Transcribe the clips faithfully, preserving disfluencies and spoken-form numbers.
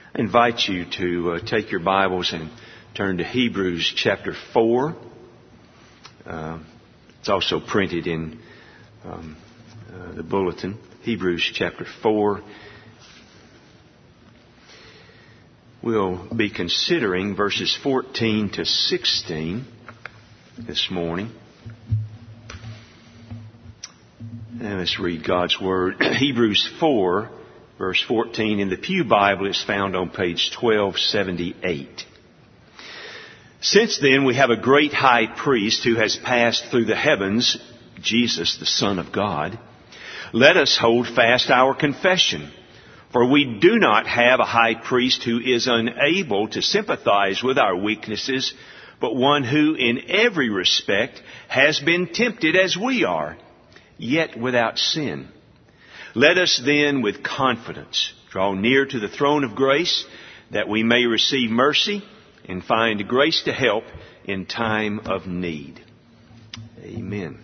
I invite you to uh, take your Bibles and turn to Hebrews chapter four. Uh, it's also printed in um, uh, the bulletin. Hebrews chapter four. We'll be considering verses fourteen to sixteen this morning. And let's read God's Word. Hebrews four, verse fourteen in the Pew Bible is found on page twelve seventy-eight. Since then we have a great high priest who has passed through the heavens, Jesus, the Son of God. Let us hold fast our confession. For we do not have a high priest who is unable to sympathize with our weaknesses, but one who in every respect has been tempted as we are, yet without sin. Let us then with confidence draw near to the throne of grace, that we may receive mercy and find grace to help in time of need. Amen.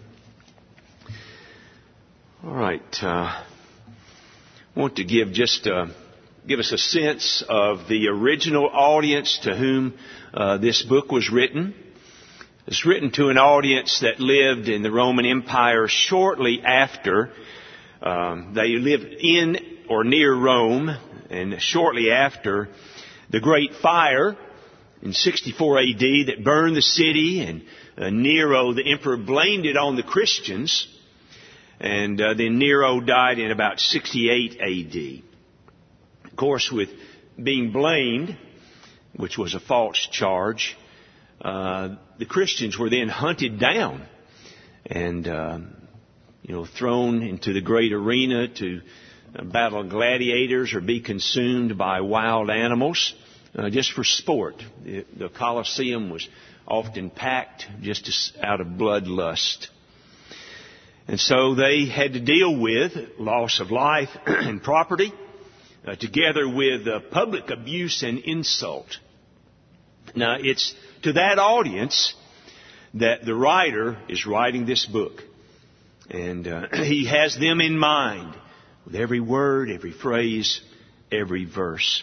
All right. Uh, I want to give just uh, give us a sense of the original audience to whom uh, this book was written. It's written to an audience that lived in the Roman Empire shortly after um, they lived in or near Rome, and shortly after the Great Fire in sixty-four A D that burned the city, and uh, Nero, the emperor, blamed it on the Christians. And uh, then Nero died in about sixty-eight A D. Of course, with being blamed, which was a false charge, uh, the Christians were then hunted down and, uh, you know, thrown into the great arena to uh, battle gladiators or be consumed by wild animals uh, just for sport. The, the Colosseum was often packed just to, out of bloodlust. And so they had to deal with loss of life and property, uh, together with uh, public abuse and insult. Now, it's to that audience that the writer is writing this book. And uh, he has them in mind with every word, every phrase, every verse.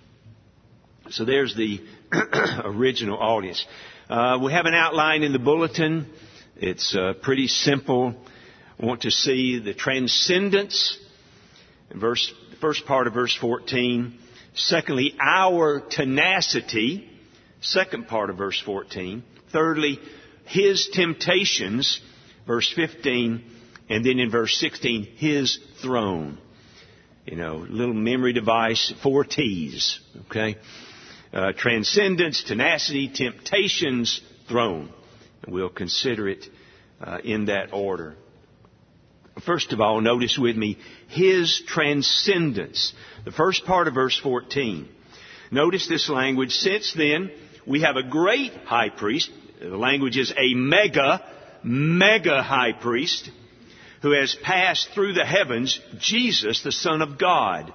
So there's the original audience. Uh, we have an outline in the bulletin. It's uh, pretty simple. I want to see the transcendence, verse, the first part of verse fourteen. Secondly, our tenacity, second part of verse fourteen. Thirdly, His temptations, verse fifteen. And then in verse sixteen, His throne. You know, little memory device, four T's, okay? Uh, transcendence, tenacity, temptations, throne. And we'll consider it uh, in that order. First of all, notice with me His transcendence. The first part of verse fourteen. Notice this language. Since then, we have a great high priest. The language is a mega, mega high priest who has passed through the heavens, Jesus, the Son of God.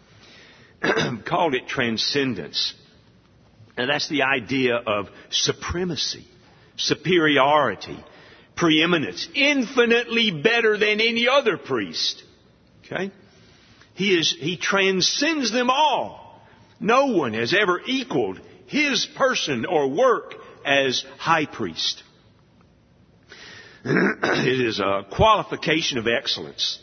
Called it transcendence. And that's the idea of supremacy, superiority, preeminence, infinitely better than any other priest. Okay? He is, he transcends them all. No one has ever equaled His person or work as high priest. It is a qualification of excellence.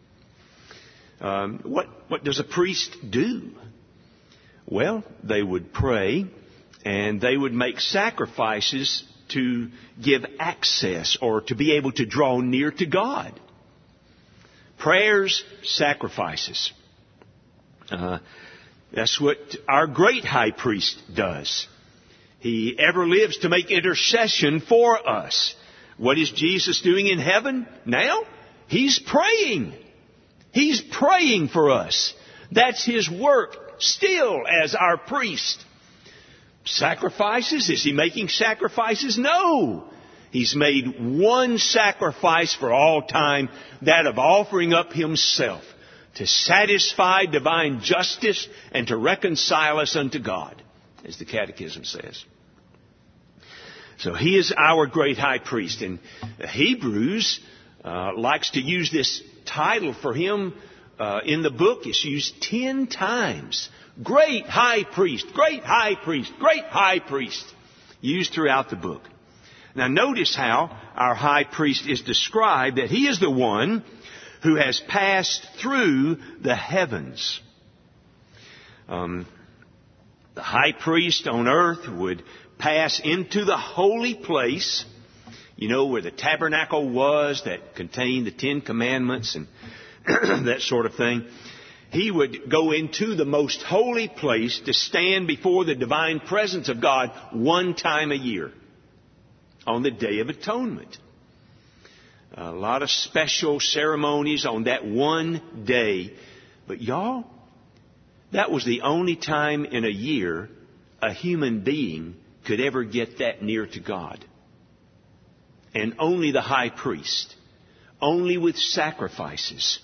Um, what, what does a priest do? Well, they would pray and they would make sacrifices to give access or to be able to draw near to God. Prayers, sacrifices. Uh, that's what our great high priest does. He ever lives to make intercession for us. What is Jesus doing in heaven now? He's praying. He's praying for us. That's His work still as our priest. Sacrifices? Is He making sacrifices? No. He's made one sacrifice for all time, that of offering up Himself to satisfy divine justice and to reconcile us unto God, as the Catechism says. So He is our great high priest. And Hebrews uh, likes to use this title for Him uh, in the book. It's used ten times. Great high priest, great high priest, great high priest. Used throughout the book. Now notice how our high priest is described, that he is the one who has passed through the heavens. Um, the high priest on earth would pass into the holy place, you know, where the tabernacle was that contained the Ten Commandments and that sort of thing. He would go into the most holy place to stand before the divine presence of God one time a year on the Day of Atonement. A lot of special ceremonies on that one day. But y'all, that was the only time in a year a human being could ever get that near to God. And only the high priest. Only with sacrifices.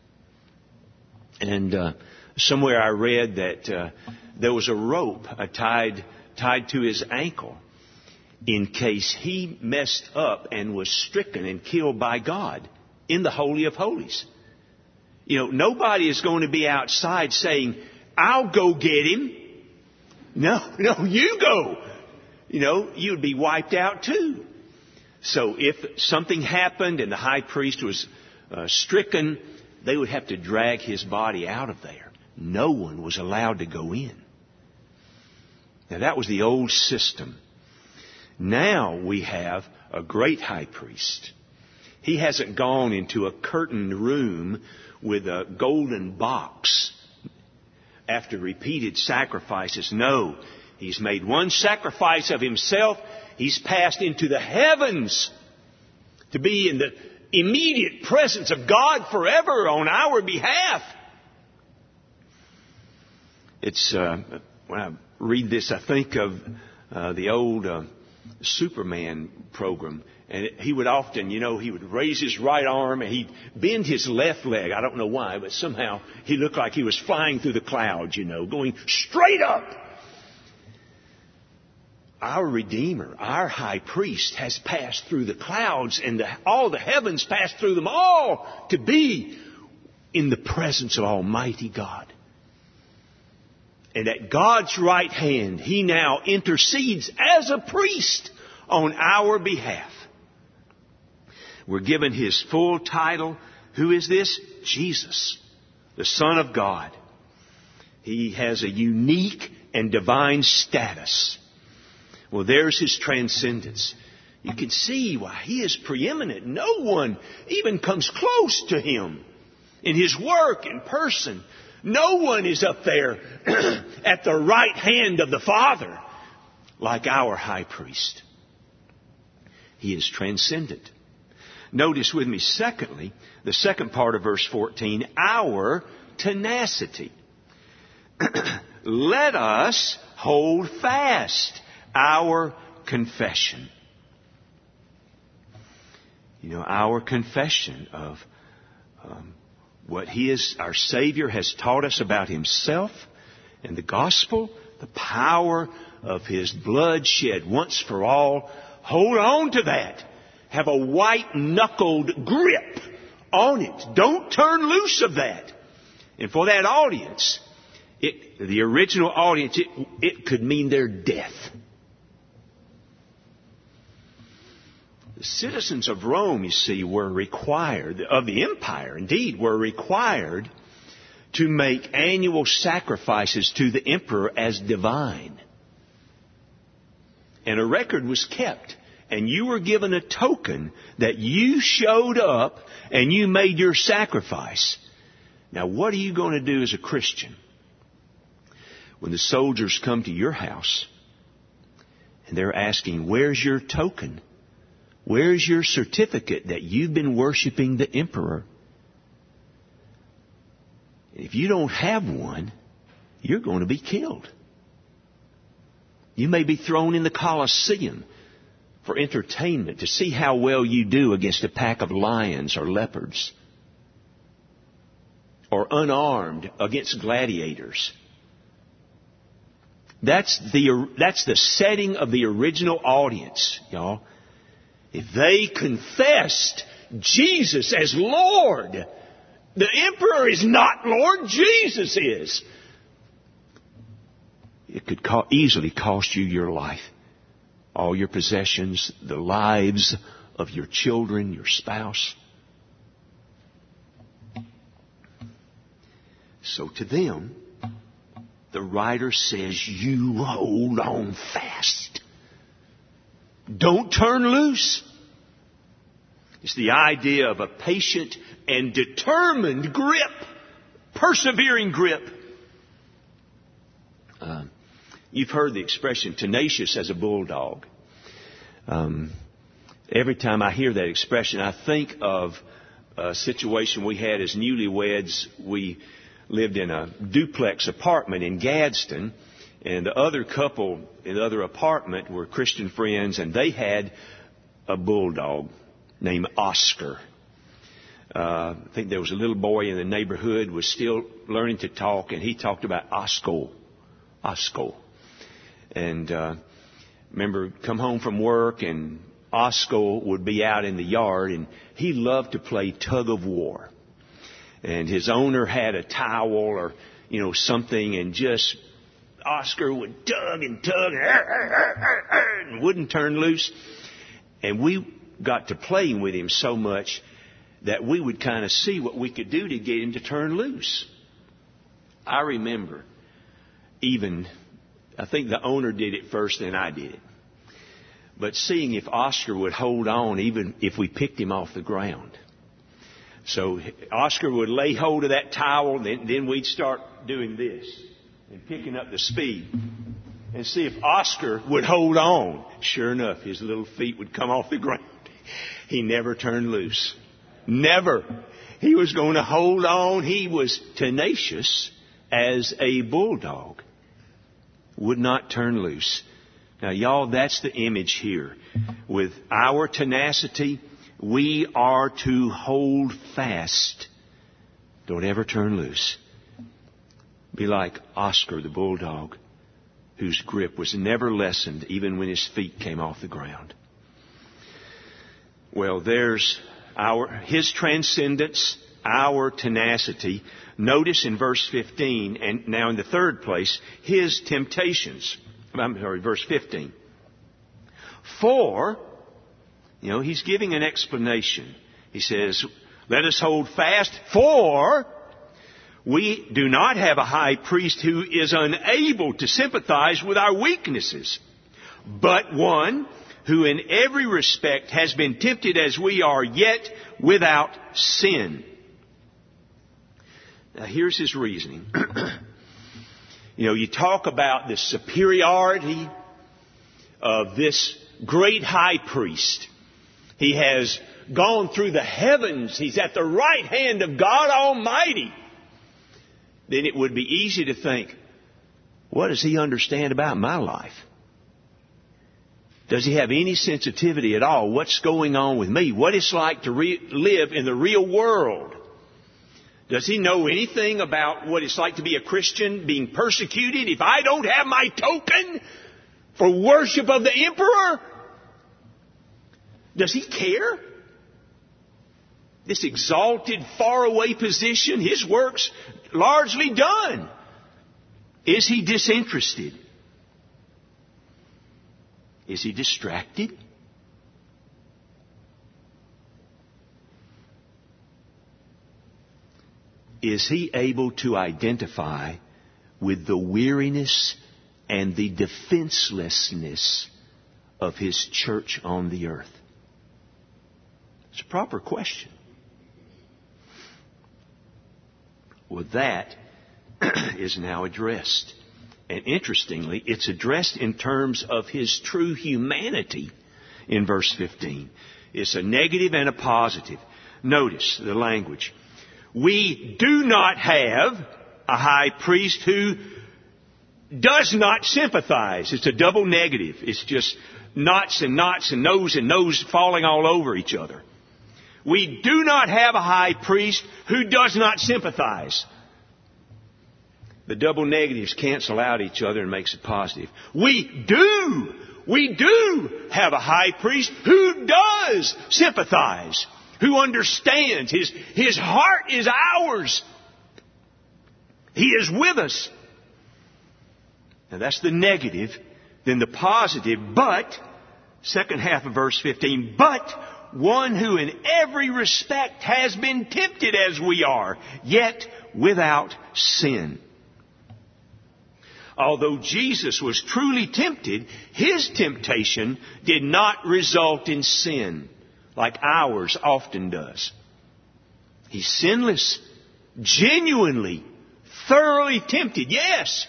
And uh, somewhere I read that uh, there was a rope uh, tied tied to his ankle in case he messed up and was stricken and killed by God in the Holy of Holies. You know, nobody is going to be outside saying, "I'll go get him." No, no, you go. You know, you'd be wiped out too. So if something happened and the high priest was uh, stricken, they would have to drag his body out of there. No one was allowed to go in. Now that was the old system. Now we have a great high priest. He hasn't gone into a curtained room with a golden box after repeated sacrifices. No, he's made one sacrifice of himself. He's passed into the heavens to be in the immediate presence of God forever on our behalf. It's uh, when I read this, I think of uh, the old uh, Superman program, and it, he would often, you know, he would raise his right arm and he'd bend his left leg. I don't know why, but somehow he looked like he was flying through the clouds, you know, going straight up. Our Redeemer, our high priest, has passed through the clouds, and the, all the heavens passed through them all to be in the presence of Almighty God. And at God's right hand, He now intercedes as a priest on our behalf. We're given His full title. Who is this? Jesus, the Son of God. He has a unique and divine status. Well, there's His transcendence. You can see why He is preeminent. No one even comes close to Him in His work and person. No one is up there at the right hand of the Father like our high priest. He is transcendent. Notice with me, secondly, the second part of verse fourteen, our tenacity. Let us hold fast our confession. You know, our confession of um, what He is, our Savior has taught us about Himself and the gospel, the power of His blood shed once for all. Hold on to that. Have a white-knuckled grip on it. Don't turn loose of that. And for that audience, it, the original audience, it, it could mean their death. The citizens of Rome, you see, were required, of the empire indeed, were required to make annual sacrifices to the emperor as divine. And a record was kept. And you were given a token that you showed up and you made your sacrifice. Now, what are you going to do as a Christian when the soldiers come to your house and they're asking, where's your token? Where's your certificate that you've been worshiping the emperor? If you don't have one, you're going to be killed. You may be thrown in the Colosseum for entertainment to see how well you do against a pack of lions or leopards, or unarmed against gladiators. That's the, that's the setting of the original audience, y'all. If they confessed Jesus as Lord, the emperor is not Lord, Jesus is. it could co- easily cost you your life, all your possessions, the lives of your children, your spouse. So to them, the writer says, you hold on fast. Don't turn loose. It's the idea of a patient and determined grip, persevering grip. Uh, you've heard the expression tenacious as a bulldog. Um, every time I hear that expression, I think of a situation we had as newlyweds. We lived in a duplex apartment in Gadsden, and the other couple in the other apartment were Christian friends, and they had a bulldog named Oscar. Uh, I think there was a little boy in the neighborhood was still learning to talk, and he talked about Osco, Osco. And uh, remember, come home from work, and Osco would be out in the yard, and he loved to play tug of war. And his owner had a towel or, you know, something, and just Oscar would tug and tug and wouldn't turn loose. And we got to playing with him so much that we would kind of see what we could do to get him to turn loose. I remember even, I think the owner did it first, then I did it. But seeing if Oscar would hold on even if we picked him off the ground. So Oscar would lay hold of that towel, then, then we'd start doing this and picking up the speed and see if Oscar would hold on. Sure enough, his little feet would come off the ground. He never turned loose. Never. He was going to hold on. He was tenacious as a bulldog. Would not turn loose. Now, y'all, that's the image here. With our tenacity, we are to hold fast. Don't ever turn loose. Be like Oscar the bulldog, whose grip was never lessened even when his feet came off the ground. Well, there's our his transcendence, our tenacity. Notice in verse fifteen, and now in the third place, his temptations. I'm sorry, verse fifteen. For, you know, he's giving an explanation. He says, let us hold fast, for we do not have a high priest who is unable to sympathize with our weaknesses, but one who in every respect has been tempted as we are, yet without sin. Now here's his reasoning. You know, you talk about the superiority of this great high priest. He has gone through the heavens. He's at the right hand of God Almighty. Then it would be easy to think, what does he understand about my life? Does he have any sensitivity at all? What's going on with me? What it's like to re- live in the real world? Does he know anything about what it's like to be a Christian, being persecuted, if I don't have my token for worship of the emperor? Does he care? This exalted, faraway position, his work's largely done. Is he disinterested? Is he distracted? Is he able to identify with the weariness and the defenselessness of his church on the earth? It's a proper question. Well, that is now addressed. And interestingly, it's addressed in terms of his true humanity in verse fifteen. It's a negative and a positive. Notice the language. We do not have a high priest who does not sympathize. It's a double negative. It's just knots and knots and no's and no's falling all over each other. We do not have a high priest who does not sympathize. The double negatives cancel out each other and makes it positive. We do, we do have a high priest who does sympathize, who understands. His, his heart is ours. He is with us. Now that's the negative. Then the positive, but, second half of verse fifteen, but one who in every respect has been tempted as we are, yet without sin. Although Jesus was truly tempted, His temptation did not result in sin, like ours often does. He's sinless, genuinely, thoroughly tempted, yes.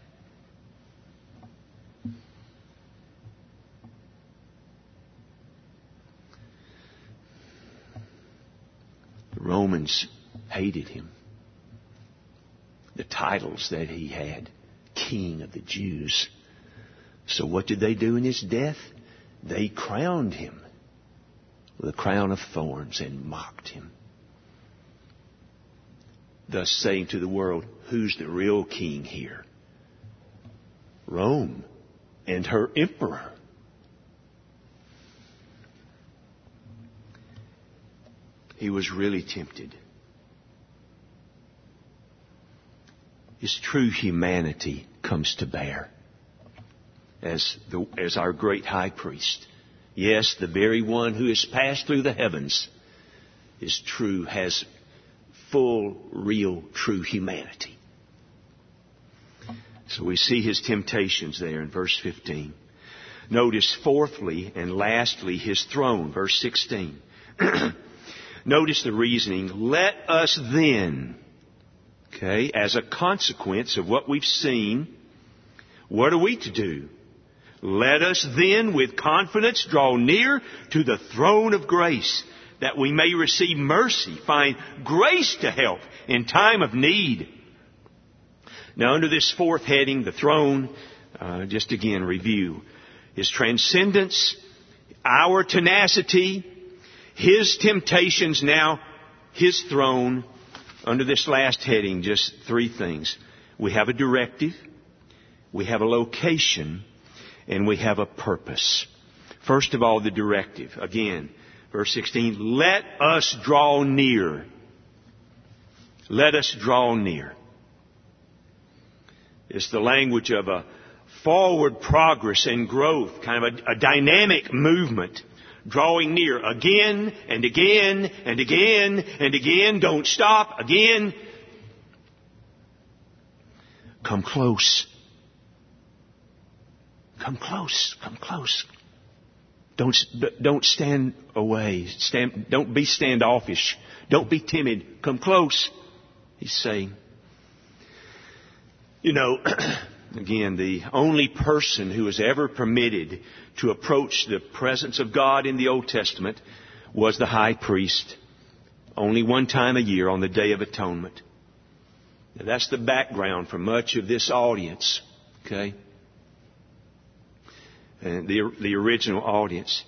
The Romans hated Him. The titles that He had, King of the Jews. So what did they do in His death? They crowned Him with a crown of thorns and mocked Him. Thus saying to the world, who's the real king here? Rome and her emperor. He was really tempted. His true humanity comes to bear as the, as our great high priest. Yes, the very one who has passed through the heavens is true, has full, real, true humanity. So we see His temptations there in verse fifteen. Notice fourthly and lastly His throne, verse sixteen. Notice the reasoning. Let us then, okay, as a consequence of what we've seen, what are we to do? Let us then with confidence draw near to the throne of grace, that we may receive mercy, find grace to help in time of need. Now under this fourth heading, the throne, uh, just again review. His transcendence, our tenacity, His temptations, now His throne. Under this last heading, just three things. We have a directive, we have a location, and we have a purpose. First of all, the directive. Again, verse sixteen, let us draw near. Let us draw near. It's the language of a forward progress and growth, kind of a, a dynamic movement. Drawing near again and again and again and again. Don't stop. Again. Come close. Come close. Come close. Don't, don't stand away. Stand, don't be standoffish. Don't be timid. Come close. He's saying. You know, again, the only person who was ever permitted to approach the presence of God in the Old Testament was the high priest. Only one time a year on the Day of Atonement. Now, that's the background for much of this audience. Okay? And the, the original audience.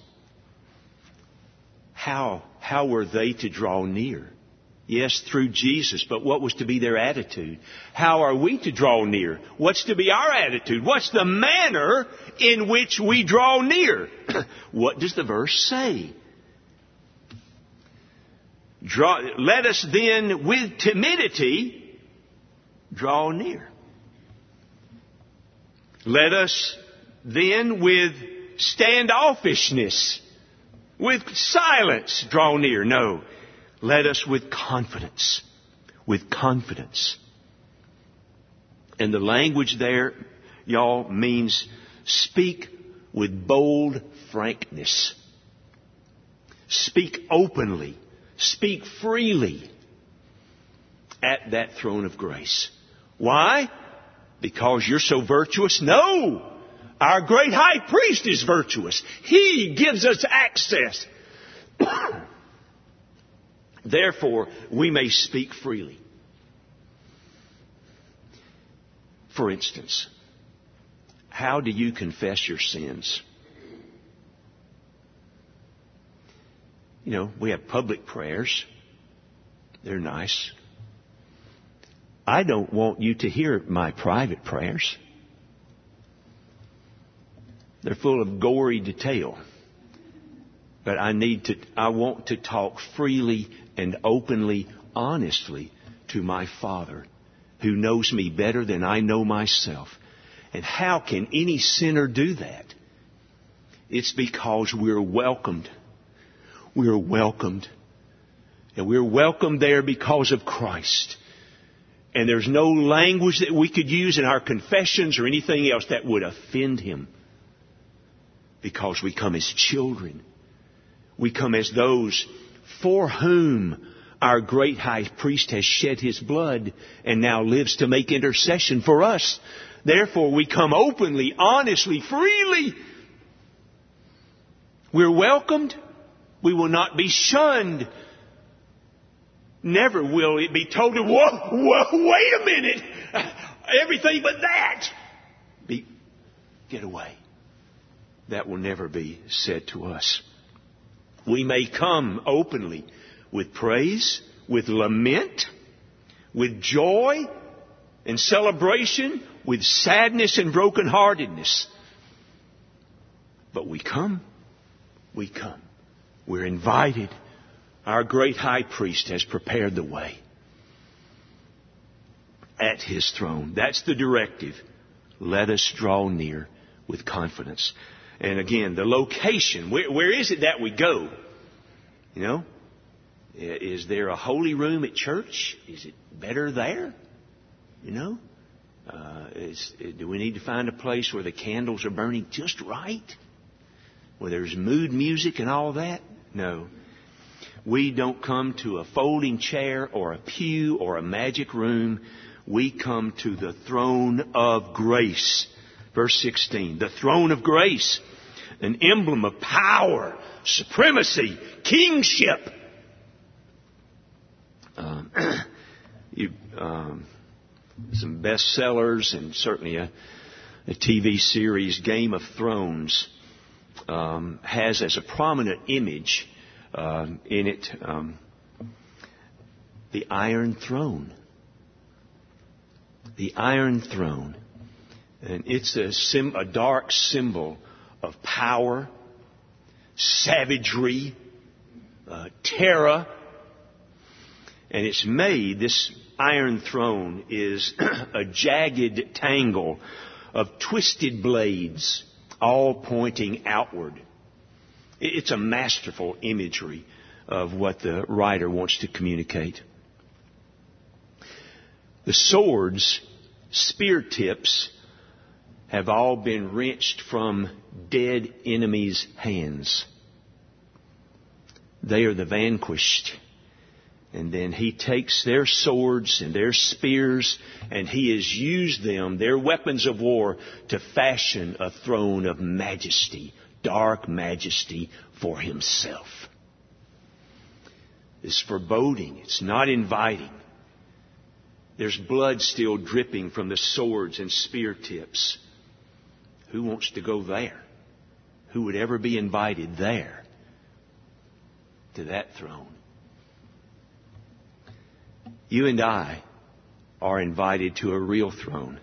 How, how were they to draw near? Yes, through Jesus, but what was to be their attitude? How are we to draw near? What's to be our attitude? What's the manner in which we draw near? What does the verse say? Draw, let us then with timidity draw near. Let us then with standoffishness, with silence draw near. No. Let us with confidence, with confidence. And the language there, y'all, means speak with bold frankness. Speak openly. Speak freely at that throne of grace. Why? Because you're so virtuous? No! Our great high priest is virtuous. He gives us access. Therefore, we may speak freely. For instance, how do you confess your sins? You know, we have public prayers. They're nice. I don't want you to hear my private prayers. They're full of gory detail. But I need to, I want to talk freely and openly, honestly to my Father, who knows me better than I know myself. And how can any sinner do that? It's because we're welcomed. We're welcomed. And we're welcomed there because of Christ. And there's no language that we could use in our confessions or anything else that would offend Him. Because we come as children. We come as those for whom our great high priest has shed his blood and now lives to make intercession for us. Therefore, we come openly, honestly, freely. We're welcomed. We will not be shunned. Never will it be told, whoa, whoa, wait a minute. Everything but that. Be, get away. That will never be said to us. We may come openly with praise, with lament, with joy and celebration, with sadness and brokenheartedness. But we come. We come. We're invited. Our great high priest has prepared the way at His throne. That's the directive. Let us draw near with confidence. And again, the location. Where, where is it that we go? You know? Is there a holy room at church? Is it better there? You know? Uh, is, do we need to find a place where the candles are burning just right? Where there's mood music and all that? No. We don't come to a folding chair or a pew or a magic room. We come to the throne of grace. Verse sixteen, the throne of grace, an emblem of power, supremacy, kingship. Um, you, um, some bestsellers and certainly a, a T V series, Game of Thrones, um, has as a prominent image uh, in it um, the Iron Throne. The Iron Throne. And it's a, sim, a dark symbol of power, savagery, uh, terror. And it's made, this Iron Throne is a jagged tangle of twisted blades, all pointing outward. It's a masterful imagery of what the writer wants to communicate. The swords, spear tips, have all been wrenched from dead enemies' hands. They are the vanquished. And then He takes their swords and their spears and He has used them, their weapons of war, to fashion a throne of majesty, dark majesty for Himself. It's foreboding. It's not inviting. There's blood still dripping from the swords and spear tips. Who wants to go there? Who would ever be invited there to that throne? You and I are invited to a real throne.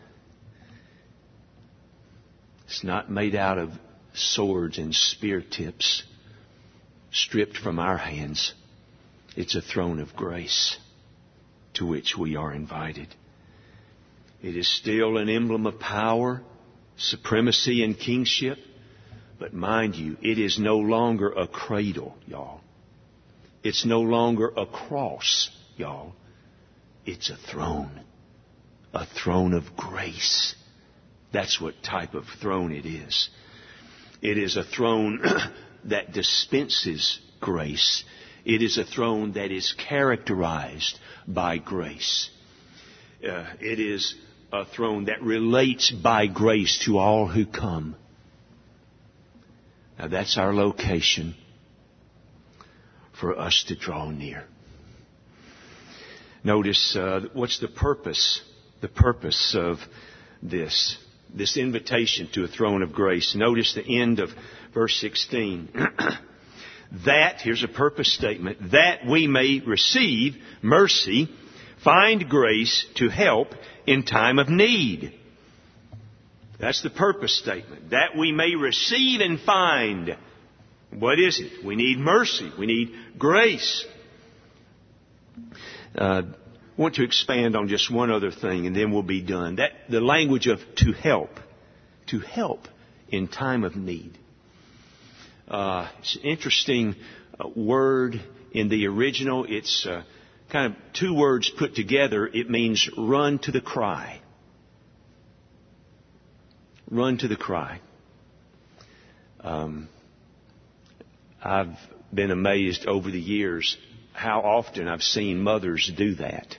It's not made out of swords and spear tips stripped from our hands. It's a throne of grace to which we are invited. It is still an emblem of power, supremacy, and kingship. But mind you, it is no longer a cradle, y'all. It's no longer a cross, y'all. It's a throne. A throne of grace. That's what type of throne it is. It is a throne that dispenses grace. It is a throne that is characterized by grace. Uh, it is a throne that relates by grace to all who come. Now that's our location for us to draw near. Notice uh, what's the purpose, the purpose of this, this invitation to a throne of grace. Notice the end of verse sixteen. That, here's a purpose statement, that we may receive mercy, find grace to help in time of need. That's the purpose statement. That we may receive and find. What is it? We need mercy. We need grace. Uh, I want to expand on just one other thing and then we'll be done. That the language of to help. to help in time of need. Uh, it's an interesting uh, word in the original. It's uh, kind of two words put together. It means run to the cry. Run to the cry. Um, I've been amazed over the years how often I've seen mothers do that.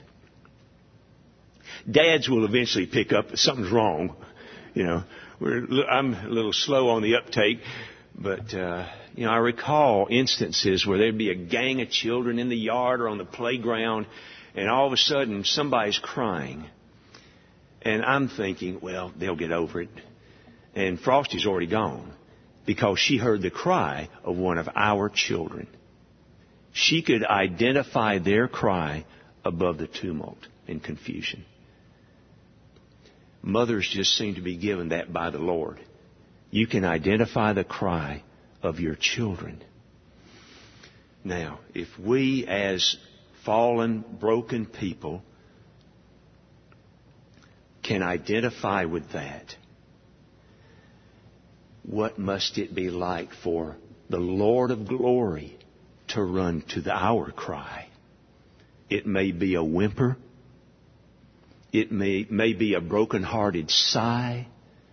Dads will eventually pick up that something's wrong. You know, we're, I'm a little slow on the uptake, but, uh, you know, I recall instances where there'd be a gang of children in the yard or on the playground, and all of a sudden somebody's crying. And I'm thinking, well, they'll get over it. And Frosty's already gone because she heard the cry of one of our children. She could identify their cry above the tumult and confusion. Mothers just seem to be given that by the Lord. You can identify the cry of your children. Now, if we as fallen, broken people can identify with that, what must it be like for the Lord of glory to run to the, our cry? It may be a whimper. It may, may be a broken-hearted sigh.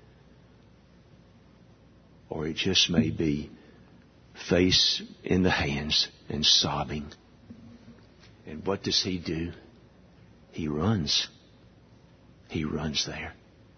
Or it just may be face in the hands and sobbing. And what does He do? He runs. He runs there.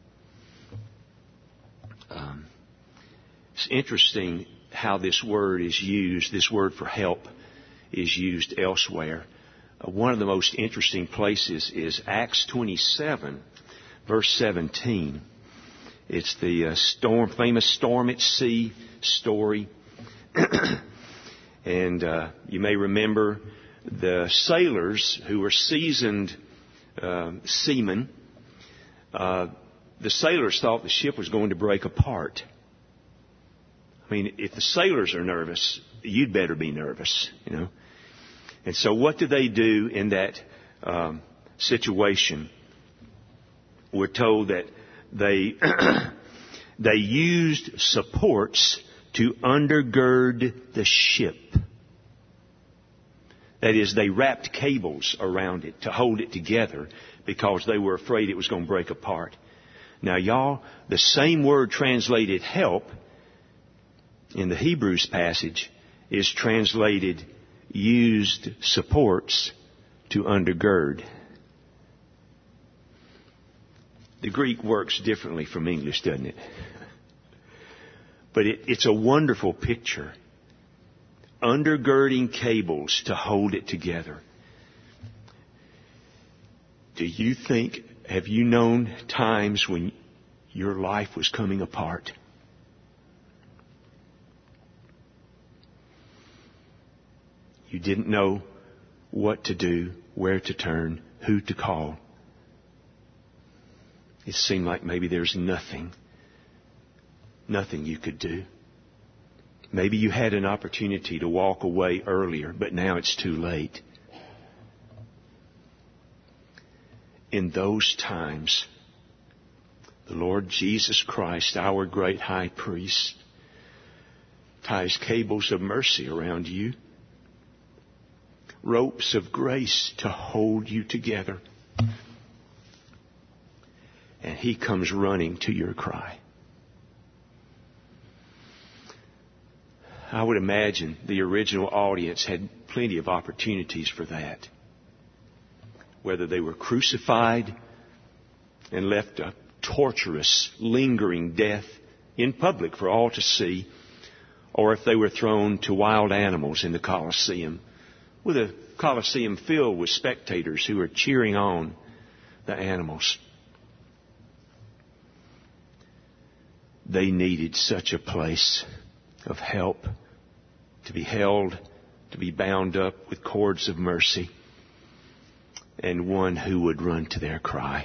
Um, it's interesting how this word is used, this word for help is used elsewhere. Uh, one of the most interesting places is Acts twenty-seven, verse seventeen. It's the uh, storm, famous storm at sea story. And uh, you may remember the sailors who were seasoned uh, seamen. Uh, the sailors thought the ship was going to break apart. I mean, if the sailors are nervous, you'd better be nervous, you know. And so what do they do in that um, situation? We're told that they they used supports to undergird the ship. That is, they wrapped cables around it to hold it together because they were afraid it was going to break apart. Now, y'all, the same word translated help in the Hebrews passage is translated used supports to undergird. The Greek works differently from English, doesn't it? But it, it's a wonderful picture. Undergirding cables to hold it together. Do you think, have you known times when your life was coming apart? You didn't know what to do, where to turn, who to call. It seemed like maybe there's nothing, nothing you could do. Maybe you had an opportunity to walk away earlier, but now it's too late. In those times, the Lord Jesus Christ, our great high priest, ties cables of mercy around you, ropes of grace to hold you together. And He comes running to your cry. I would imagine the original audience had plenty of opportunities for that. Whether they were crucified and left a torturous, lingering death in public for all to see, or if they were thrown to wild animals in the Colosseum, with a Colosseum filled with spectators who were cheering on the animals. They needed such a place of help, to be held, to be bound up with cords of mercy, and one who would run to their cry.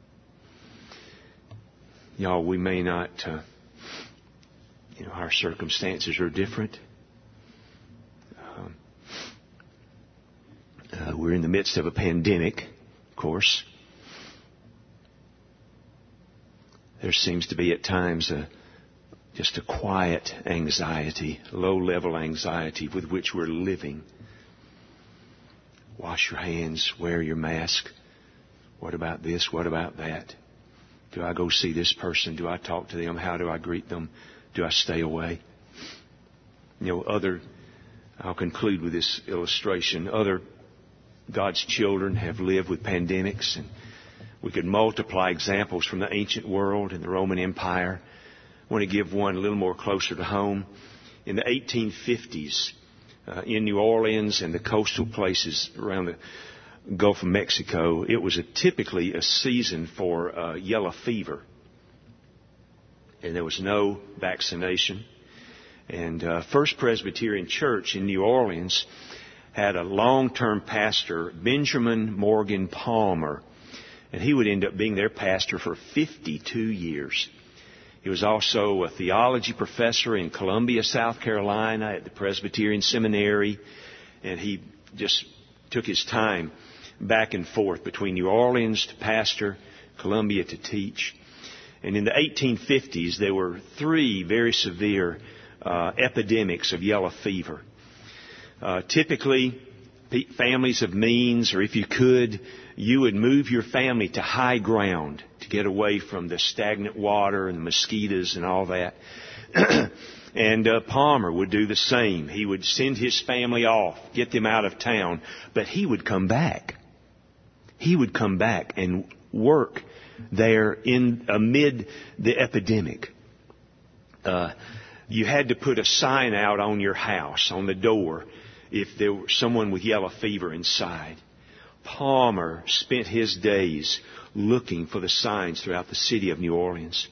Y'all, we may not, uh, you know, our circumstances are different. Um, uh, we're in the midst of a pandemic, of course. There seems to be at times a, just a quiet anxiety, low-level anxiety with which we're living. Wash your hands, wear your mask. What about this? What about that? Do I go see this person? Do I talk to them? How do I greet them? Do I stay away? You know, other, I'll conclude with this illustration. Other God's children have lived with pandemics, and we could multiply examples from the ancient world and the Roman Empire. I want to give one a little more closer to home. In the eighteen fifties, uh, in New Orleans and the coastal places around the Gulf of Mexico, it was a, typically a season for uh, yellow fever. And there was no vaccination. And uh, First Presbyterian Church in New Orleans had a long-term pastor, Benjamin Morgan Palmer. And he would end up being their pastor for fifty-two years. He was also a theology professor in Columbia, South Carolina at the Presbyterian Seminary. And he just took his time back and forth between New Orleans to pastor, Columbia to teach. And in the eighteen fifties, there were three very severe uh, epidemics of yellow fever. Uh, typically, families of means, or if you could, you would move your family to high ground to get away from the stagnant water and the mosquitoes and all that. And uh, Palmer would do the same. He would send his family off, get them out of town, but he would come back. He would come back and work there in amid the epidemic. Uh, you had to put a sign out on your house, on the door, if there were someone with yellow fever inside. Palmer spent his days looking for the signs throughout the city of New Orleans,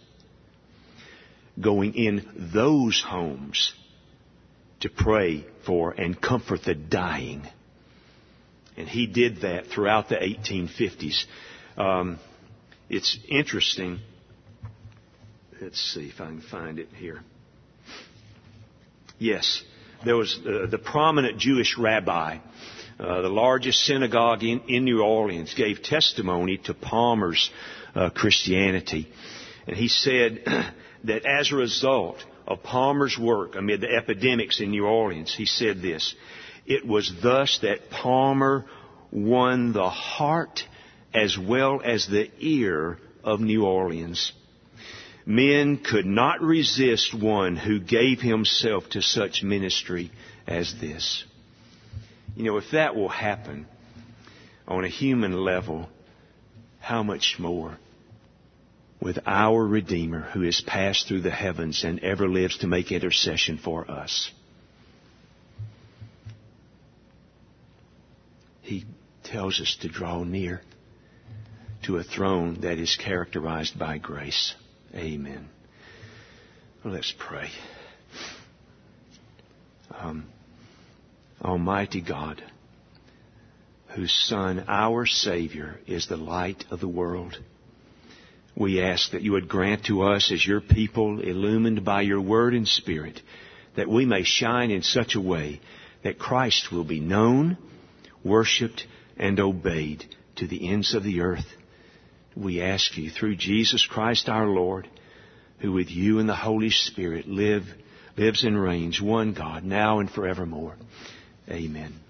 going in those homes to pray for and comfort the dying. And he did that throughout the eighteen fifties. Um, it's interesting. Let's see if I can find it here. Yes, there was uh, the prominent Jewish rabbi, uh, the largest synagogue in, in New Orleans, gave testimony to Palmer's uh, Christianity. And he said that as a result of Palmer's work amid the epidemics in New Orleans, he said this: it was thus that Palmer won the heart as well as the ear of New Orleans. Men could not resist one who gave himself to such ministry as this. You know, if that will happen on a human level, how much more with our Redeemer who has passed through the heavens and ever lives to make intercession for us. He tells us to draw near to a throne that is characterized by grace. Amen. Well, let's pray. Um, Almighty God, whose Son, our Savior, is the light of the world, we ask that you would grant to us as your people, illumined by your word and spirit, that we may shine in such a way that Christ will be known, worshipped, and obeyed to the ends of the earth. We ask you through Jesus Christ our Lord, who with you and the Holy Spirit live, lives and reigns, one God, now and forevermore. Amen.